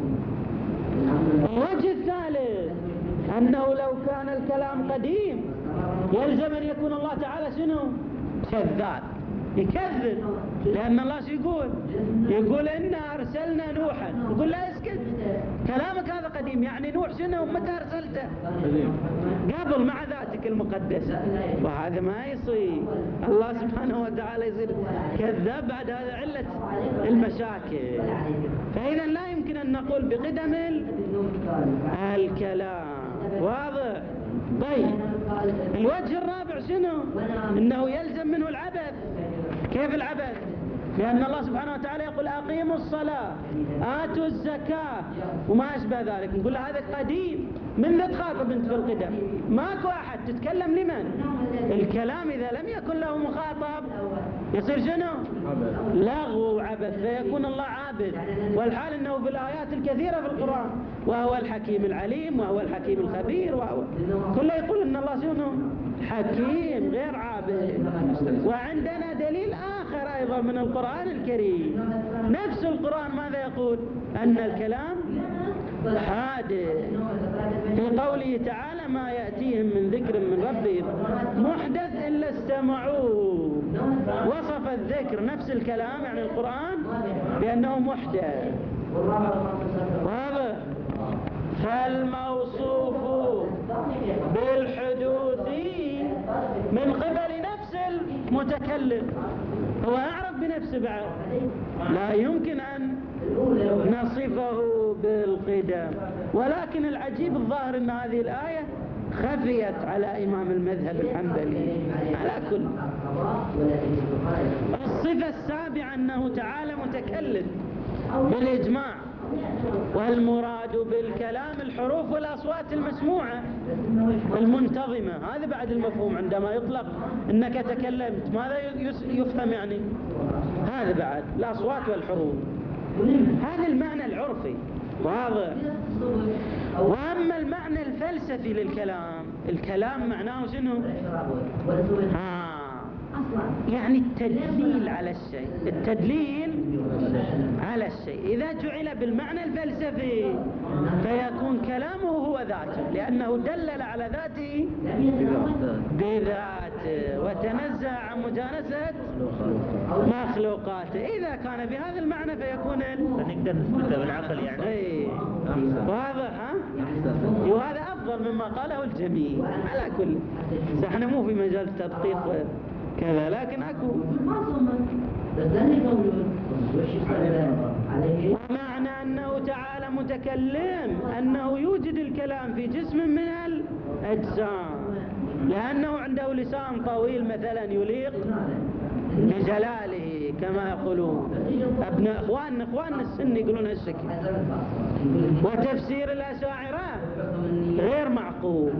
الوجه الثالث أنه لو كان الكلام قديم يلزم أن يكون الله تعالى شنو؟ كذاب، يكذب. لأن الله شو يقول إنا أرسلنا نوحا، يقول لا اسكت، كلامك هذا قديم، يعني نوح شنو؟ متى أرسلته؟ قبل، مع ذاتك المقدسة. وهذا ما يصير. الله سبحانه وتعالى يصير كذاب بعد هذا علة المشاكل. فإذا لا يمكن أن نقول بقدم الكلام، واضح؟ طيب الوجه الرابع شنو؟ إنه يلزم منه العبث. كيف العبث؟ لأن الله سبحانه وتعالى يقول أقيموا الصلاة آتوا الزكاة وما أشبه ذلك. نقول هذا قديم، من ذا تخاطب انت في القدم؟ ماكو أحد تتكلم لمن؟ الكلام إذا لم يكن له مخاطب يصير شنو؟ لغو وعبث، فيكون الله عابد. والحال أنه في الآيات الكثيرة في القرآن وهو الحكيم العليم وهو الحكيم الخبير، وهو كله يقول أن الله شنو؟ حكيم غير عابد. وعندنا دليل آخر أيضا من القرآن الكريم، نفس القرآن ماذا يقول؟ أن الكلام حادث، في قوله تعالى ما يأتيهم من ذكر من ربهم محدث إلا استمعوه. وصف الذكر نفس الكلام يعني القرآن بأنه محدث، واضح؟ فالموصوف بالحدوث من قبل نفس المتكلم هو أعرف بنفسه بعد، لا يمكن أن نصفه بالقدم. ولكن العجيب الظاهر أن هذه الآية خفيت على إمام المذهب الحنبلي. على كل الصفة السابعة أنه تعالى متكلم بالإجماع، والمراد بالكلام الحروف والأصوات المسموعة المنتظمة. هذا بعد المفهوم عندما يطلق أنك تكلمت، ماذا يفهم يعني؟ هذا بعد الأصوات والحروف، هذا المعنى العرفي، واضح. وأما المعنى الفلسفي للكلام، الكلام معناه شنو؟ يعني التدليل على الشيء، التدليل على الشيء. إذا جعل بالمعنى الفلسفي فيكون كلامه هو ذاته، لأنه دلل على ذاته بذاته وتنزه عن مجانسة مخلوقاته. إذا كان بهذا المعنى فيكون نقدر نثبته بالعقل يعني. اي واضح، ها؟ وهذا أفضل مما قاله الجميع. على كل احنا مو في مجال التدقيق كذا، لكن أكو ومعنى أنه تعالى متكلم أنه يوجد الكلام في جسم من الأجسام، لأنه عنده لسان طويل مثلا يليق بجلاله كما يقولون أبناء إخواننا السن يقولون هالشكل. وتفسير الأشاعرة غير معقول.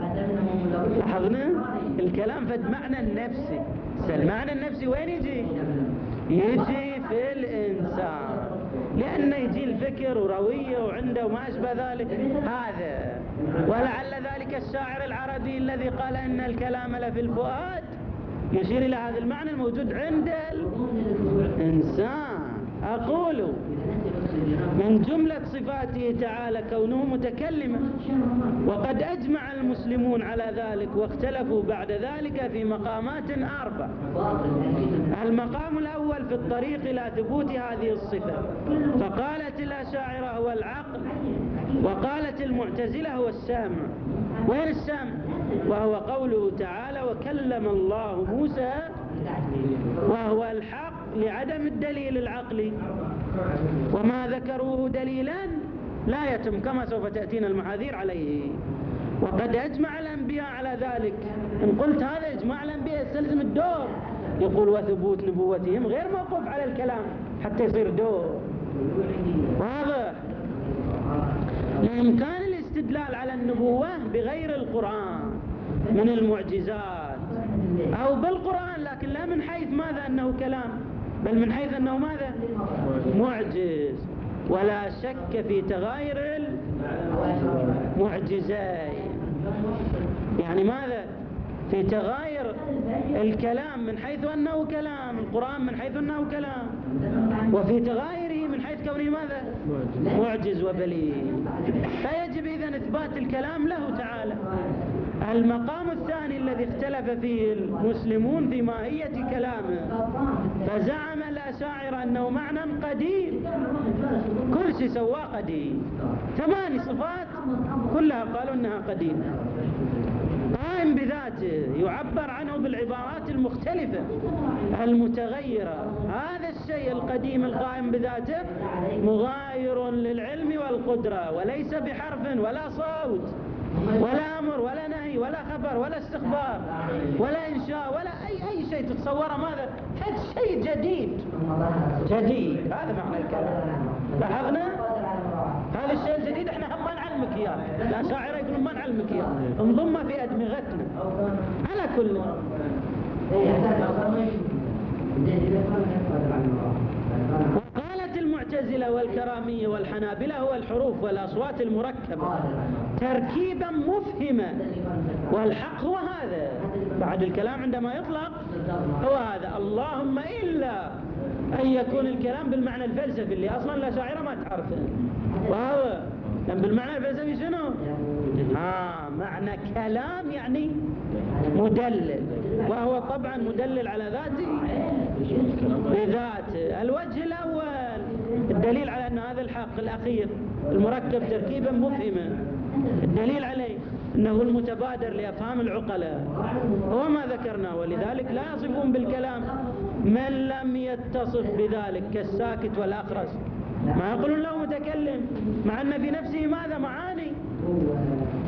لاحظنا الكلام فد معنى النفسي. المعنى النفسي وين يجي؟ يجي في الإنسان، لأنه يجي الفكر وروية وعنده وما أشبه ذلك هذا. ولعل ذلك الشاعر العربي الذي قال إن الكلام لفي الفؤاد يشير إلى هذا المعنى الموجود عند الإنسان. أقول من جملة صفاته تعالى كونه متكلما، وقد أجمع المسلمون على ذلك واختلفوا بعد ذلك في مقامات 4. المقام الأول في الطريق إلى ثبوت هذه الصفة، فقالت الأشاعرة هو العقل، وقالت المعتزلة هو السامع. وين السامع؟ وهو قوله تعالى وكلم الله موسى، وهو الحق لعدم الدليل العقلي، وما ذكروه دليلا لا يتم، كما سوف تأتينا المحاذير عليه. وقد أجمع الأنبياء على ذلك. إن قلت هذا إجماع الأنبياء يستلزم الدور، يقول وثبوت نبوتهم غير موقوف على الكلام حتى يصير دور. واضح؟ لإمكان الاستدلال على النبوة بغير القرآن من المعجزات أو بالقرآن، لكن لا من حيث ماذا أنه كلام، بل من حيث أنه ماذا معجز. ولا شك في تغاير المعجزين، يعني ماذا في تغاير الكلام من حيث أنه كلام، القرآن من حيث أنه كلام، وفي تغايره من حيث كونه ماذا معجز وبليغ. فيجب إذن إثبات الكلام له تعالى. المقام الثاني الذي اختلف فيه المسلمون في ماهية كلامه، فزعم الأشاعرة أنه معنى قديم، كل شيء سواه قديم، 8 صفات كلها قالوا أنها قديمة، قائم بذاته، يعبر عنه بالعبارات المختلفة المتغيرة. هذا الشيء القديم القائم بذاته مغاير للعلم والقدرة، وليس بحرف ولا صوت ولا أمر ولا نهي ولا خبر ولا استخبار ولا إنشاء ولا أي شيء تتصوره. ماذا؟ هذا شيء جديد، هذا معنى الكلام. لاحظنا هذا الشيء الجديد احنا هم ما نعلمك اياه، الأشاعرة يقولون ما نعلمك اياه، انضمه في أدمغتنا. على كل وقالت المعتزلة والكرامية والحنابلة هو الحروف والأصوات المركبة تركيبا مفهما، والحق هو هذا. بعد الكلام عندما يطلق هو هذا، اللهم إلا أن يكون الكلام بالمعنى الفلسفي اللي أصلا الأشاعرة ما تعرفه. وهو لأن بالمعنى الفلسفي شنو؟ معنى كلام يعني مدلل، وهو طبعا مدلل على ذاته بذاته. الوجه الأول الدليل على أن هذا الحق الأخير المركب تركيبا مفهما، الدليل عليه أنه المتبادر لأفهام العقلاء هو ما ذكرناه. ولذلك لا يصفون بالكلام من لم يتصف بذلك كالساكت والأخرس، ما يقولون له متكلم، مع أن في نفسه ماذا معاني